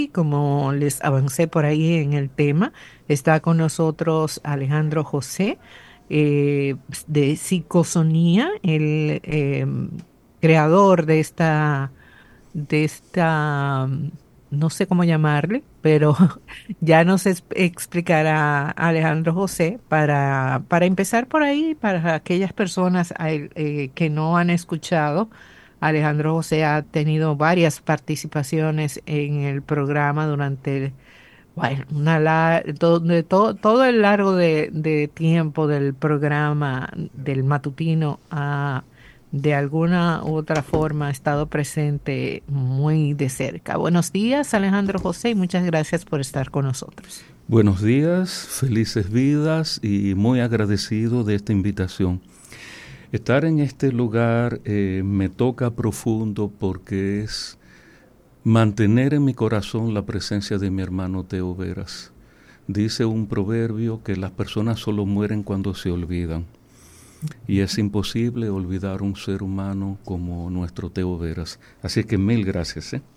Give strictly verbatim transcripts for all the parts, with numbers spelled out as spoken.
Como les avancé por ahí en el tema, está con nosotros Alejandro José, eh, de Psicosonía, el eh, creador de esta, de esta, mm, no sé cómo llamarle, pero ya nos es- explicará Alejandro José para, para empezar por ahí, para aquellas personas a él, eh, que no han escuchado. Alejandro José ha tenido varias participaciones en el programa durante, bueno, una la- todo, de todo, todo el largo de, de tiempo del programa del matutino. Ha de alguna u otra forma ha estado presente muy de cerca. Buenos días, Alejandro José, y muchas gracias por estar con nosotros. Buenos días, felices vidas y muy agradecido de esta invitación. Estar en este lugar eh, me toca profundo porque es mantener en mi corazón la presencia de mi hermano Teo Veras. Dice un proverbio que las personas solo mueren cuando se olvidan y es imposible olvidar un ser humano como nuestro Teo Veras. Así que mil gracias. ¿eh?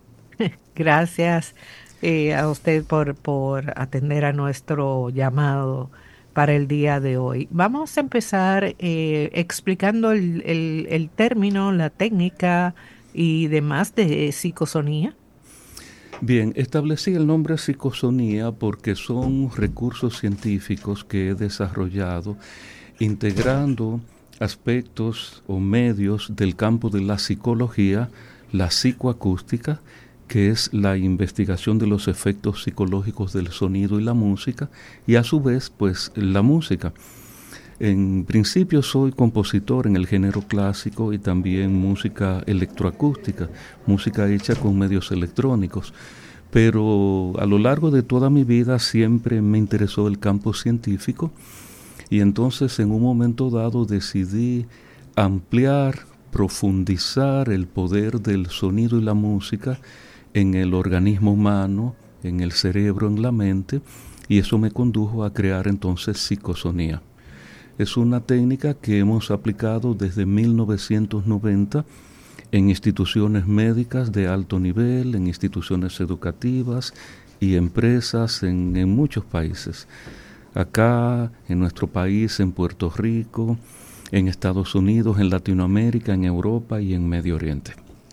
Gracias, eh, a usted por, por atender a nuestro llamado para el día de hoy. Vamos a empezar eh, explicando el, el- el término, la técnica y demás de psicosonía. Bien, establecí el nombre psicosonía porque son recursos científicos que he desarrollado integrando aspectos o medios del campo de la psicología, la psicoacústica, que es la investigación de los efectos psicológicos del sonido y la música, y a su vez, pues, la música. En principio soy compositor en el género clásico y también música electroacústica, música hecha con medios electrónicos. Pero a lo largo de toda mi vida siempre me interesó el campo científico y entonces en un momento dado decidí ampliar, profundizar el poder del sonido y la música en el organismo humano, en el cerebro, en la mente, y eso me condujo a crear entonces psicosonía. Es una técnica que hemos aplicado desde mil novecientos noventa en instituciones médicas de alto nivel, en instituciones educativas y empresas en, en muchos países. Acá, en nuestro país, en Puerto Rico, en Estados Unidos, en Latinoamérica, en Europa y en Medio Oriente.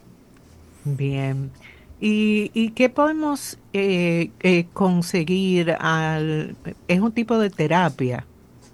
Bien. ¿Y, y qué podemos eh, eh, conseguir al... ¿Es un tipo de terapia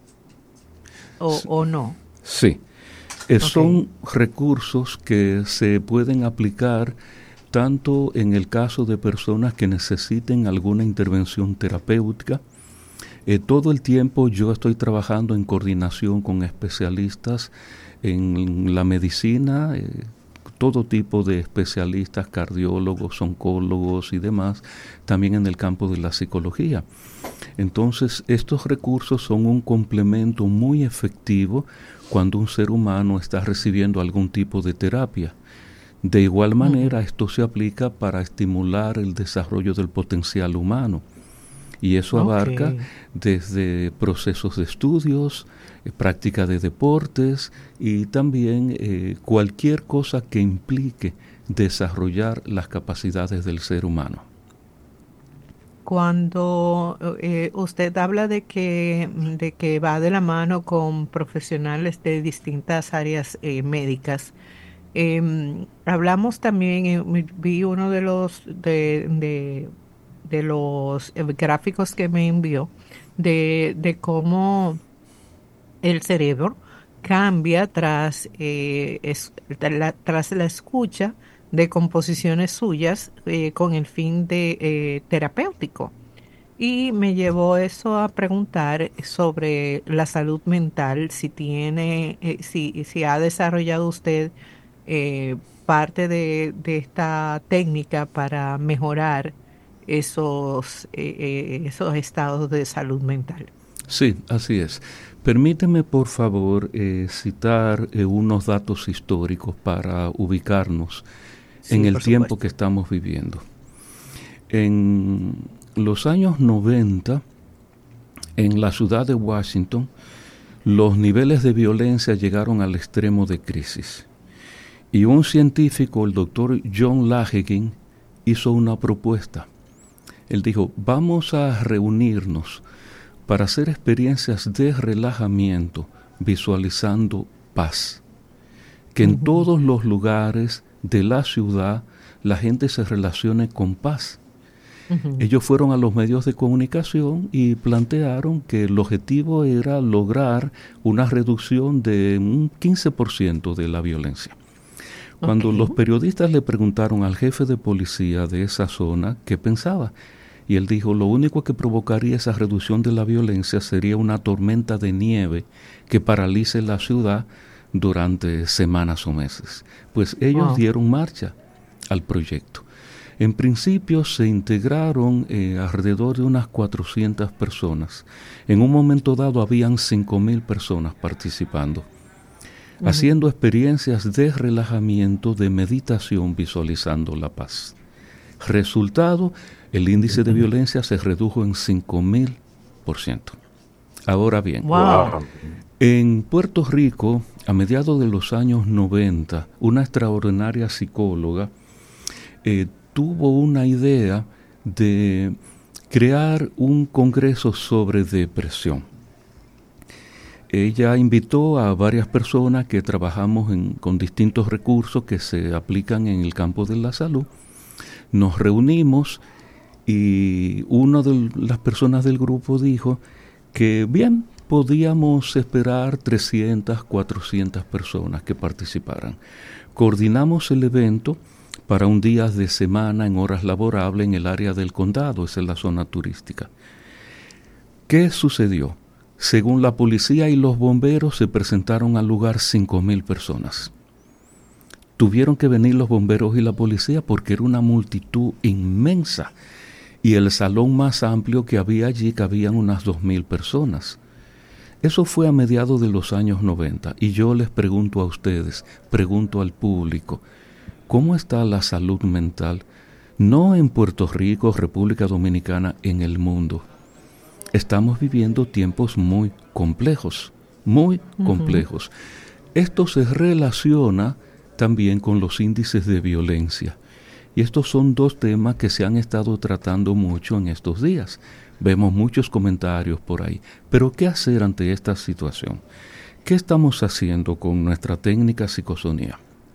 o, o no? Sí, eh, Ok. son recursos que se pueden aplicar tanto en el caso de personas que necesiten alguna intervención terapéutica. Eh, todo el tiempo yo estoy trabajando en coordinación con especialistas en la medicina, eh, todo tipo de especialistas, cardiólogos, oncólogos y demás, también en el campo de la psicología. Entonces, estos recursos son un complemento muy efectivo cuando un ser humano está recibiendo algún tipo de terapia. De igual Ujú. manera, esto se aplica para estimular el desarrollo del potencial humano. Y eso Ok. abarca desde procesos de estudios, eh, práctica de deportes y también eh, cualquier cosa que implique desarrollar las capacidades del ser humano. Cuando eh, usted habla de que, mm, de que va de la mano con profesionales de distintas áreas eh, médicas, em, hablamos también, eh, mi- vi uno de los, de, de, de los eh, gráficos que me envió de, de cómo el cerebro cambia tras, eh, es- la, tras la escucha de composiciones suyas, eh, con el fin de eh, terapéutico. Y me llevó eso a preguntar sobre la salud mental, si tiene, eh, si, si ha desarrollado usted eh, parte de, de esta técnica para mejorar esos, eh, eh, esos estados de salud mental. Sí, así es. Permíteme, por favor, eh, citar eh, unos datos históricos para ubicarnos en Sí, el por tiempo supuesto. que estamos viviendo. En los años noventa, en la ciudad de Washington, los niveles de violencia llegaron al extremo de crisis. Y un científico, el doctor John Lahegin, hizo una propuesta. Él dijo, vamos a reunirnos para hacer experiencias de relajamiento, visualizando paz. Que en uh-huh. todos los lugares de la ciudad la gente se relacione con paz. Uh-huh. Ellos fueron a los medios de comunicación y plantearon que el objetivo era lograr una reducción de un quince por ciento de la violencia. Cuando okay. los periodistas le preguntaron al jefe de policía de esa zona qué pensaba, y él dijo, lo único que provocaría esa reducción de la violencia sería una tormenta de nieve que paralice la ciudad durante semanas o meses. Pues ellos wow. dieron marcha al proyecto. En principio se integraron eh, alrededor de unas cuatrocientas personas. En un momento dado habían cinco mil personas participando, uh-huh. haciendo experiencias de relajamiento, de meditación, visualizando la paz. Resultado, el índice de violencia se redujo en cinco mil por ciento. Ahora bien, wow. en Puerto Rico, a mediados de los años noventa, una extraordinaria psicóloga eh, tuvo una idea de crear un congreso sobre depresión. Ella invitó a varias personas que trabajamos en, con distintos recursos que se aplican en el campo de la salud. Nos reunimos y una de las personas del grupo dijo que bien, podíamos esperar trescientas, cuatrocientas personas que participaran. Coordinamos el evento para un día de semana en horas laborables en el área del condado, esa es la zona turística. ¿Qué sucedió? Según la policía y los bomberos, se presentaron al lugar cinco mil personas. Tuvieron que venir los bomberos y la policía porque era una multitud inmensa. Y el salón más amplio que había allí cabían unas dos mil personas. Eso fue a mediados de los años noventa. Y yo les pregunto a ustedes, pregunto al público, ¿cómo está la salud mental? No en Puerto Rico, República Dominicana, en el mundo. Estamos viviendo tiempos muy complejos, muy uh-huh. complejos. Esto se relaciona también con los índices de violencia. Y estos son dos temas que se han estado tratando mucho en estos días. Vemos muchos comentarios por ahí. Pero ¿qué hacer ante esta situación? ¿Qué estamos haciendo con nuestra técnica psicosonía?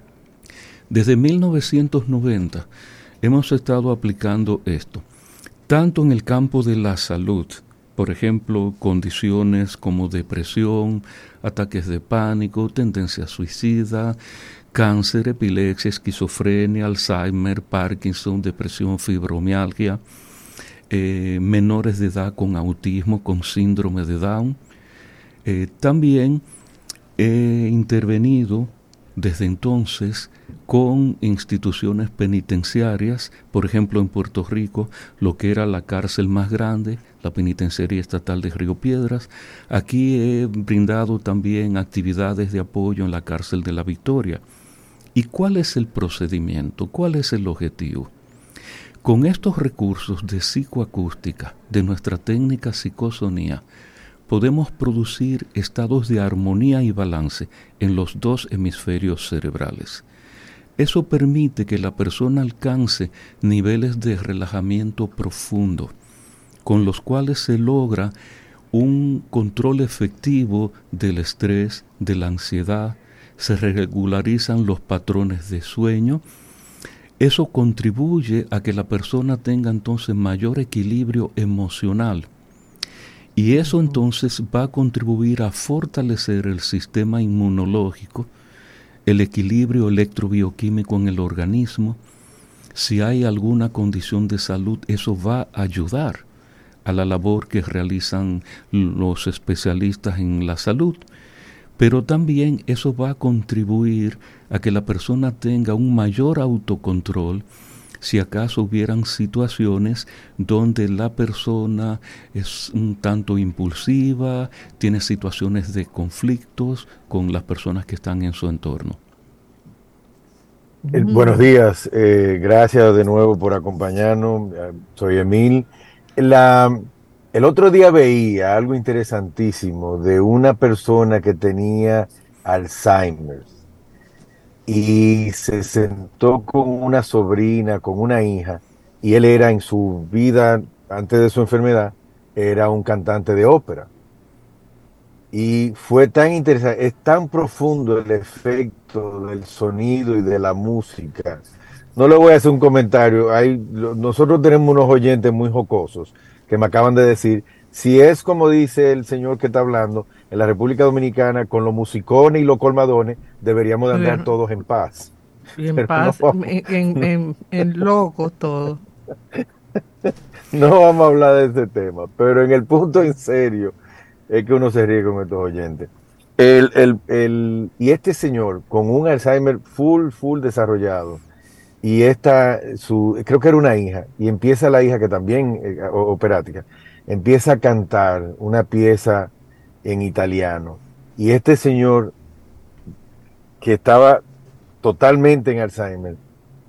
Desde mil novecientos noventa hemos estado aplicando esto, tanto en el campo de la salud, por ejemplo, condiciones como depresión, ataques de pánico, tendencia suicida, cáncer, epilepsia, esquizofrenia, Alzheimer, Parkinson, depresión, fibromialgia, eh, menores de edad con autismo, con síndrome de Down. Eh, también he intervenido desde entonces con instituciones penitenciarias, por ejemplo en Puerto Rico, lo que era la cárcel más grande, la penitenciaría estatal de Río Piedras. Aquí he brindado también actividades de apoyo en la cárcel de La Victoria. ¿Y cuál es el procedimiento? ¿Cuál es el objetivo? Con estos recursos de psicoacústica, de nuestra técnica psicosonía, podemos producir estados de armonía y balance en los dos hemisferios cerebrales. Eso permite que la persona alcance niveles de relajamiento profundo, con los cuales se logra un control efectivo del estrés, de la ansiedad, se regularizan los patrones de sueño. Eso contribuye a que la persona tenga entonces mayor equilibrio emocional. Y eso entonces va a contribuir a fortalecer el sistema inmunológico, el equilibrio electrobioquímico en el organismo. Si hay alguna condición de salud, eso va a ayudar a la labor que realizan los especialistas en la salud. Pero también eso va a contribuir a que la persona tenga un mayor autocontrol si acaso hubieran situaciones donde la persona es un tanto impulsiva, tiene situaciones de conflictos con las personas que están en su entorno. Eh, buenos días, eh, gracias de nuevo por acompañarnos, eh, soy Emil. La... El otro día veía algo interesantísimo de una persona que tenía Alzheimer y se sentó con una sobrina, con una hija, y él era en su vida, antes de su enfermedad, era un cantante de ópera. Y fue tan interesante, es tan profundo el efecto del sonido y de la música. No le voy a hacer un comentario. Hay, nosotros tenemos unos oyentes muy jocosos que me acaban de decir, si es como dice el señor que está hablando, en la República Dominicana, con los musicones y los colmadones, deberíamos de andar Bueno, todos en paz. y en Pero no paz, vamos, en, en, en, en loco todo. no vamos a hablar de ese tema. Pero en el punto en serio, es que uno se ríe con estos oyentes. El, el, el, y este señor, con un Alzheimer full, full desarrollado, y esta, su, creo que era una hija, y empieza la hija que también, eh, operática, empieza a cantar una pieza en italiano. Y este señor, que estaba totalmente en Alzheimer,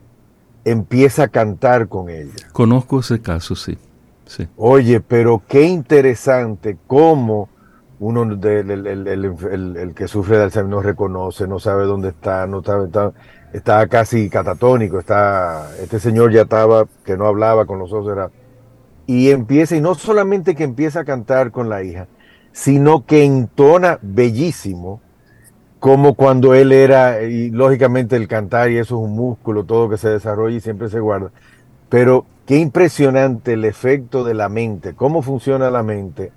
empieza a cantar con ella. Conozco ese caso, sí. sí. Oye, pero qué interesante cómo uno, del, el, el, el, el, el que sufre de Alzheimer no reconoce, no sabe dónde está, no sabe, está, está casi catatónico, está, este señor ya estaba, que no hablaba con los ojos cerrados. Y empieza, y no solamente que empieza a cantar con la hija, sino que entona bellísimo, como cuando él era, y lógicamente el cantar, y eso es un músculo, todo que se desarrolla y siempre se guarda. Pero qué impresionante el efecto de la mente, cómo funciona la mente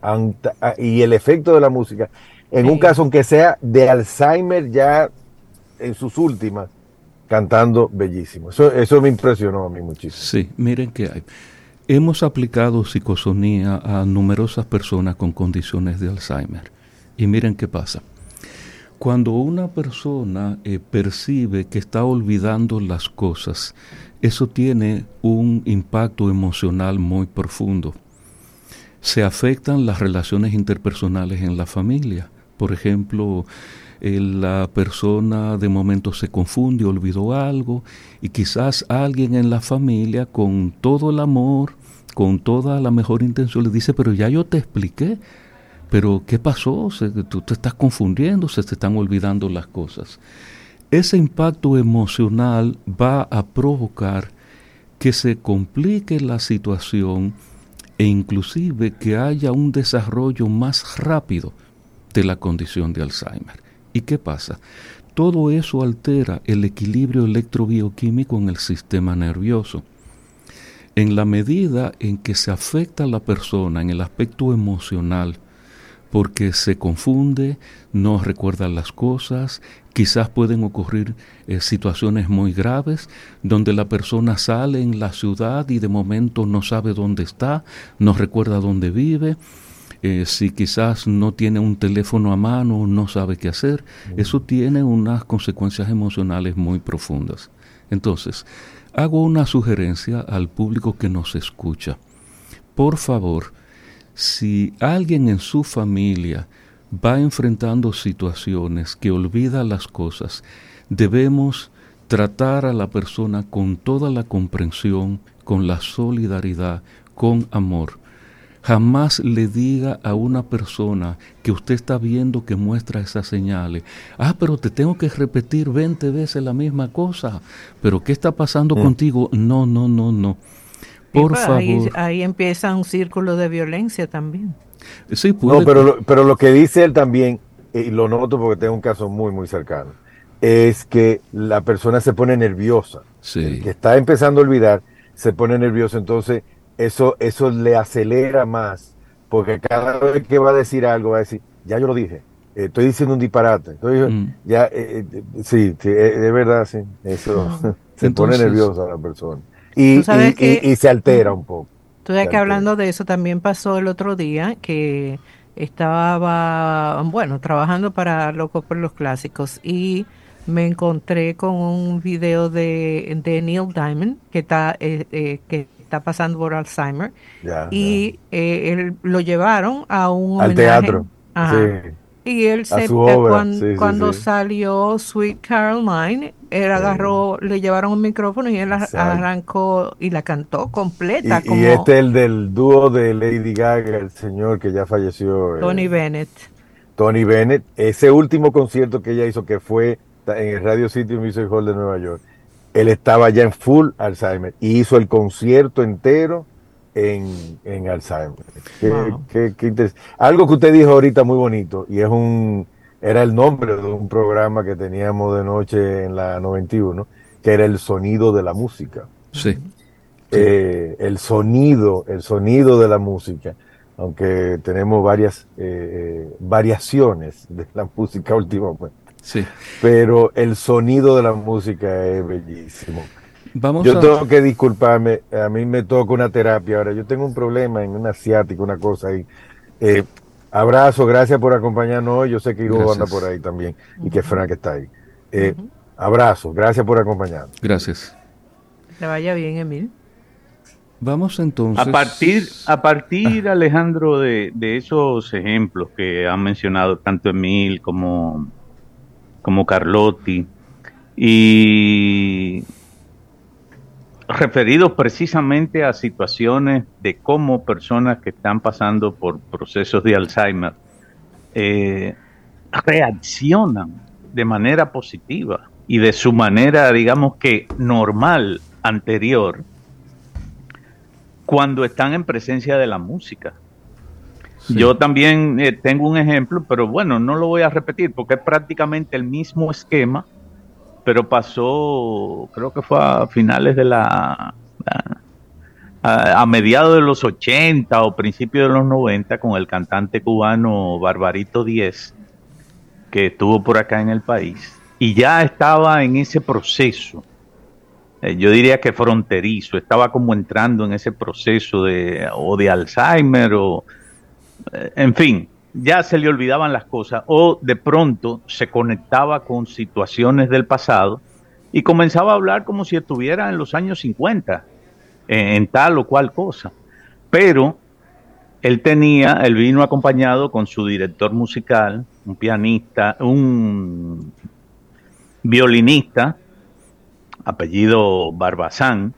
y el efecto de la música. En Sí. un caso, aunque sea de Alzheimer ya en sus últimas, cantando bellísimo. Eso, eso me impresionó a mí muchísimo. Sí, miren qué hay. Hemos aplicado psicosonía a numerosas personas con condiciones de Alzheimer. Y miren qué pasa. Cuando una persona eh, percibe que está olvidando las cosas, eso tiene un impacto emocional muy profundo. Se afectan las relaciones interpersonales en la familia. Por ejemplo, eh, la persona de momento se confunde, olvidó algo, y quizás alguien en la familia con todo el amor, con toda la mejor intención, le dice, pero ya yo te expliqué. Pero ¿qué pasó? Se, tú te estás confundiendo, se te están olvidando las cosas. Ese impacto emocional va a provocar que se complique la situación e inclusive que haya un desarrollo más rápido de la condición de Alzheimer. ¿Y qué pasa? Todo eso altera el equilibrio electrobioquímico en el sistema nervioso. En la medida en que se afecta a la persona en el aspecto emocional, porque se confunde, no recuerda las cosas, quizás pueden ocurrir eh, situaciones muy graves donde la persona sale en la ciudad y de momento no sabe dónde está, no recuerda dónde vive, eh, si quizás no tiene un teléfono a mano, no sabe qué hacer. Eso tiene unas consecuencias emocionales muy profundas. Entonces, hago una sugerencia al público que nos escucha. Por favor, si alguien en su familia va enfrentando situaciones que olvida las cosas, debemos tratar a la persona con toda la comprensión, con la solidaridad, con amor. Jamás le diga a una persona que usted está viendo que muestra esas señales, ah, pero te tengo que repetir veinte veces la misma cosa, pero ¿qué está pasando mm. contigo? No, no, no, no. Por pues favor. Ahí, ahí empieza un círculo de violencia también. Sí, puede... No, pero lo, pero lo que dice él también, y lo noto porque tengo un caso muy, muy cercano, es que la persona se pone nerviosa. Sí. El que está empezando a olvidar se pone nervioso, entonces eso, eso le acelera más, porque cada vez que va a decir algo va a decir, ya yo lo dije, eh, estoy diciendo un disparate. Entonces, mm. ya, eh, eh, sí, sí, es verdad, sí, eso mm. se entonces, pone nerviosa la persona. Y, y, que, y, y se altera un poco. Tú sabes que hablando de eso también pasó el otro día que estaba, bueno, trabajando para Locos por los Clásicos y me encontré con un video de, de Neil Diamond que está, eh, eh, que está pasando por Alzheimer ya, y ya. Eh, él, lo llevaron a un al homenaje. teatro. Ajá. Sí. Y él se, obra, cuando, sí, sí, cuando sí. salió Sweet Caroline, él agarró, sí. le llevaron un micrófono y él Exacto. arrancó y la cantó completa. Y, como y este es el del dúo de Lady Gaga, el señor que ya falleció. Tony eh, Bennett. Tony Bennett. Ese último concierto que ella hizo, que fue en el Radio City Music Hall de Nueva York, él estaba ya en full Alzheimer y hizo el concierto entero en, en Alzheimer. Qué, Wow. qué, qué interes- Algo que usted dijo ahorita muy bonito, y es un, era el nombre de un programa que teníamos de noche en la noventa y uno, que era el sonido de la música. Sí, Ujú. sí, Eh, el sonido, el sonido de la música, aunque tenemos varias eh, eh, variaciones de la música últimamente, sí. pero el sonido de la música es bellísimo. Vamos Yo a... tengo que disculparme, a mí me toca una terapia ahora, yo tengo un problema en una ciática, una cosa ahí. Eh, Abrazo, gracias por acompañarnos hoy, yo sé que Ivo anda por Gracias, ahí también y que Ujú. Frank está ahí. Eh, Ujú. Abrazo, gracias por acompañarnos. gracias. Que te vaya bien, Emil. Vamos A partir, entonces... a partir, Ah, Alejandro, de, de esos ejemplos que han mencionado tanto Emil como, como Carlotti, y referidos precisamente a situaciones de cómo personas que están pasando por procesos de Alzheimer eh, reaccionan de manera positiva y de su manera, digamos que normal, anterior, cuando están en presencia de la música. sí, Yo también eh, tengo un ejemplo, pero bueno, no lo voy a repetir porque es prácticamente el mismo esquema, pero pasó, creo que fue a finales de la, a, a, a mediados de los ochenta o principios de los noventa con el cantante cubano Barbarito Díez, que estuvo por acá en el país, y ya estaba en ese proceso, eh, yo diría que fronterizo, estaba como entrando en ese proceso de, o de Alzheimer, o eh, en fin, ya se le olvidaban las cosas, o de pronto se conectaba con situaciones del pasado y comenzaba a hablar como si estuviera en los años cincuenta, en, en tal o cual cosa. Pero él tenía, él vino acompañado con su director musical, un pianista, un violinista, apellido Barbazán,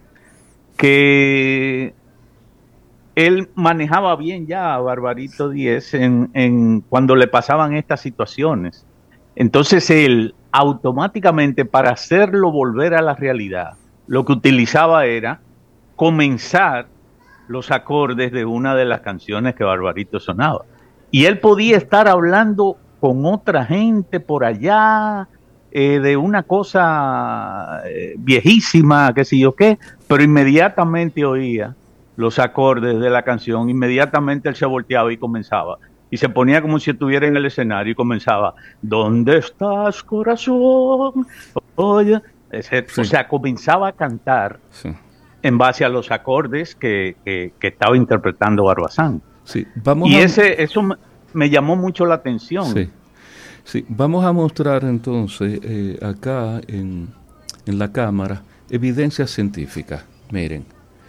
que él manejaba bien ya a Barbarito Díez en, en cuando le pasaban estas situaciones. Entonces él automáticamente, para hacerlo volver a la realidad, lo que utilizaba era comenzar los acordes de una de las canciones que Barbarito sonaba. Y él podía estar hablando con otra gente por allá, eh, de una cosa eh, viejísima, qué sé yo qué, pero inmediatamente oía los acordes de la canción, inmediatamente él se volteaba y comenzaba. Y se ponía como si estuviera en el escenario y comenzaba, ¿dónde estás, corazón? Oye, ese, sí, o sea, comenzaba a cantar sí, en base a los acordes que, que, que estaba interpretando Barbazán. sí. Vamos Y a... ese, eso me, me llamó mucho la atención. Sí, sí. Vamos a mostrar entonces eh, acá en, en la cámara evidencias científicas. Miren,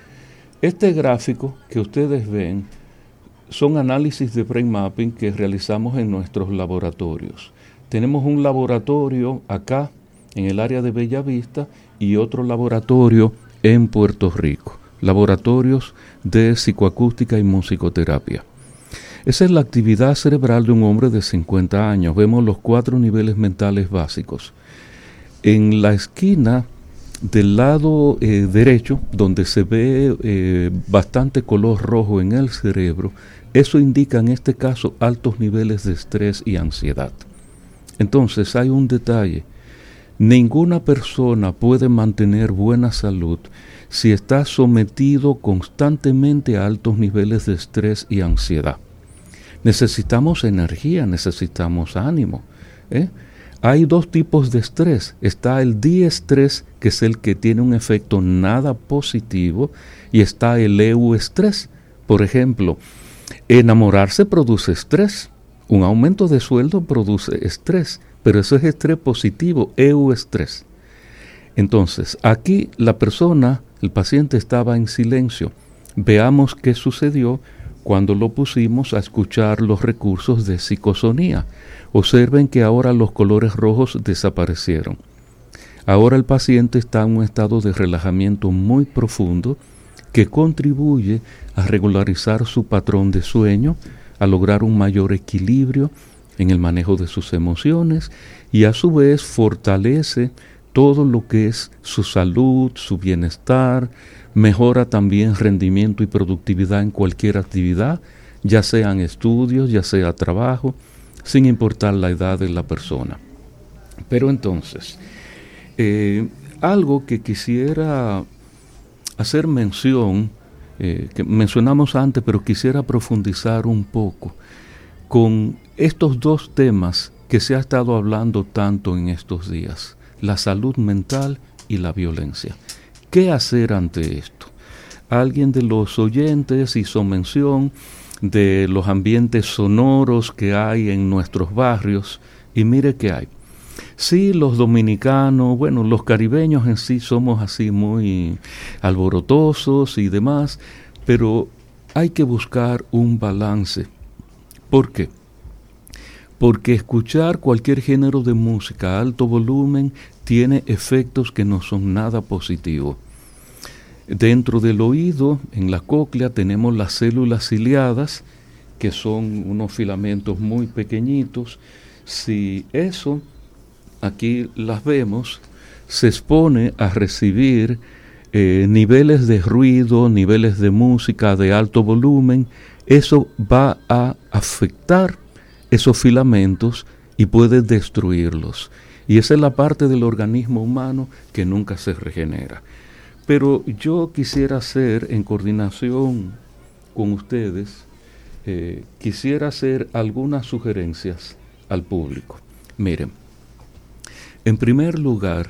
este gráfico que ustedes ven son análisis de brain mapping que realizamos en nuestros laboratorios. Tenemos un laboratorio acá en el área de Bellavista y otro laboratorio en Puerto Rico, laboratorios de psicoacústica y musicoterapia. Esa es la actividad cerebral de un hombre de cincuenta años. Vemos los cuatro niveles mentales básicos. En la esquina del lado eh, derecho, donde se ve eh, bastante color rojo en el cerebro, eso indica en este caso altos niveles de estrés y ansiedad. Entonces hay un detalle: ninguna persona puede mantener buena salud si está sometido constantemente a altos niveles de estrés y ansiedad. Necesitamos energía, necesitamos ánimo, ¿eh? Hay dos tipos de estrés. Está el diestrés, que es el que tiene un efecto nada positivo, y está el euestrés. Por ejemplo, enamorarse produce estrés, un aumento de sueldo produce estrés, pero eso es estrés positivo, euestrés. Entonces, aquí la persona, el paciente estaba en silencio. Veamos qué sucedió cuando lo pusimos a escuchar los recursos de psicosonía. Observen que ahora los colores rojos desaparecieron. Ahora el paciente está en un estado de relajamiento muy profundo que contribuye a regularizar su patrón de sueño, a lograr un mayor equilibrio en el manejo de sus emociones y a su vez fortalece todo lo que es su salud, su bienestar, mejora también rendimiento y productividad en cualquier actividad, ya sean estudios, ya sea trabajo, sin importar la edad de la persona. Pero entonces, eh, algo que quisiera hacer mención, eh, que mencionamos antes, pero quisiera profundizar un poco con estos dos temas que se ha estado hablando tanto en estos días, la salud mental y la violencia. ¿Qué hacer ante esto? Alguien de los oyentes hizo mención de los ambientes sonoros que hay en nuestros barrios, y mire que hay. Sí, los dominicanos, bueno, los caribeños en sí somos así muy alborotosos y demás, pero hay que buscar un balance. ¿Por qué? Porque escuchar cualquier género de música a alto volumen tiene efectos que no son nada positivos. Dentro del oído, en la cóclea, tenemos las células ciliadas, que son unos filamentos muy pequeñitos. Si eso, aquí las vemos, se expone a recibir eh, niveles de ruido, niveles de música de alto volumen, eso va a afectar esos filamentos y puede destruirlos. Y esa es la parte del organismo humano que nunca se regenera. Pero yo quisiera hacer, en coordinación con ustedes, eh, quisiera hacer algunas sugerencias al público. Miren, en primer lugar,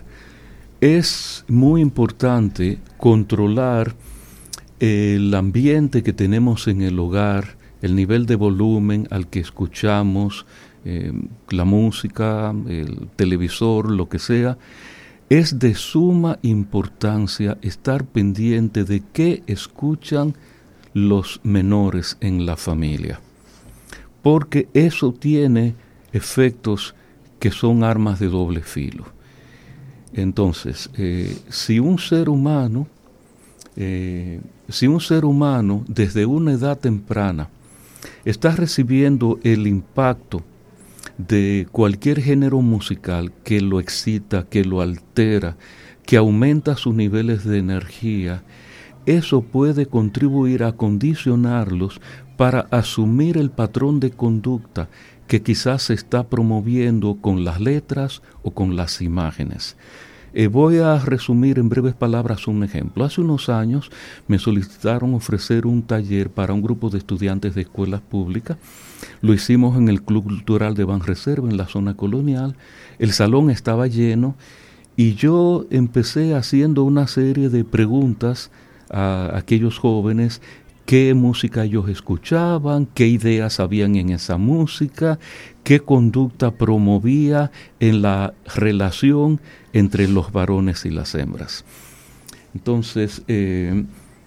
es muy importante controlar el ambiente que tenemos en el hogar, el nivel de volumen al que escuchamos, eh, la música, el televisor, lo que sea. Es de suma importancia estar pendiente de qué escuchan los menores en la familia, porque eso tiene efectos que son armas de doble filo. Entonces, eh, si un ser humano, eh, si un ser humano desde una edad temprana está recibiendo el impacto de cualquier género musical que lo excita, que lo altera, que aumenta sus niveles de energía, eso puede contribuir a condicionarlos para asumir el patrón de conducta que quizás se está promoviendo con las letras o con las imágenes. Eh, voy a resumir en breves palabras un ejemplo. Hace unos años me solicitaron ofrecer un taller para un grupo de estudiantes de escuelas públicas. Lo hicimos en el Club Cultural de Banreserva, en la zona colonial. El salón estaba lleno y yo empecé haciendo una serie de preguntas a aquellos jóvenes: qué música ellos escuchaban, qué ideas habían en esa música, qué conducta promovía en la relación entre los varones y las hembras. Entonces, eh,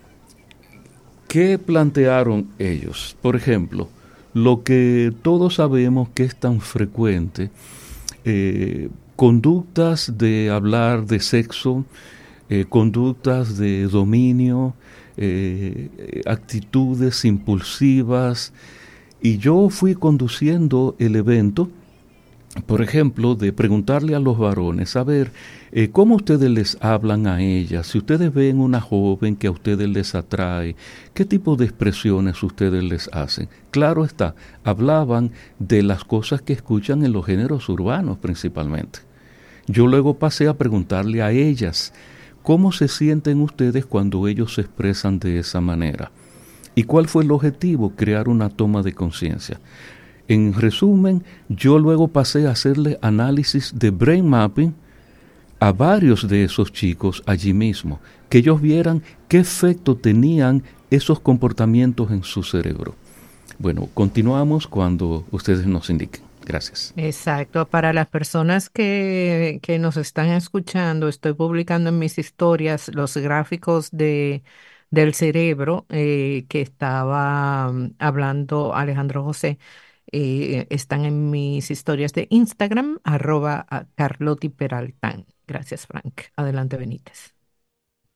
¿qué plantearon ellos? Por ejemplo, lo que todos sabemos que es tan frecuente, eh, conductas de hablar de sexo, eh, conductas de dominio, eh, actitudes impulsivas. Y yo fui conduciendo el evento, por ejemplo, de preguntarle a los varones, a ver, eh, ¿cómo ustedes les hablan a ellas? Si ustedes ven una joven que a ustedes les atrae, ¿qué tipo de expresiones ustedes les hacen? Claro está, hablaban de las cosas que escuchan en los géneros urbanos principalmente. Yo luego pasé a preguntarle a ellas, ¿cómo se sienten ustedes cuando ellos se expresan de esa manera? ¿Y cuál fue el objetivo? Crear una toma de conciencia. En resumen, yo luego pasé a hacerle análisis de brain mapping a varios de esos chicos allí mismo, que ellos vieran qué efecto tenían esos comportamientos en su cerebro. Bueno, continuamos cuando ustedes nos indiquen. Gracias. Exacto. Para las personas que, que nos están escuchando, estoy publicando en mis historias los gráficos de, del cerebro eh, que estaba mm, hablando Alejandro José. Eh, están en mis historias de Instagram, arroba a Carlotti Peraltán. Gracias, Frank. Adelante, Benítez.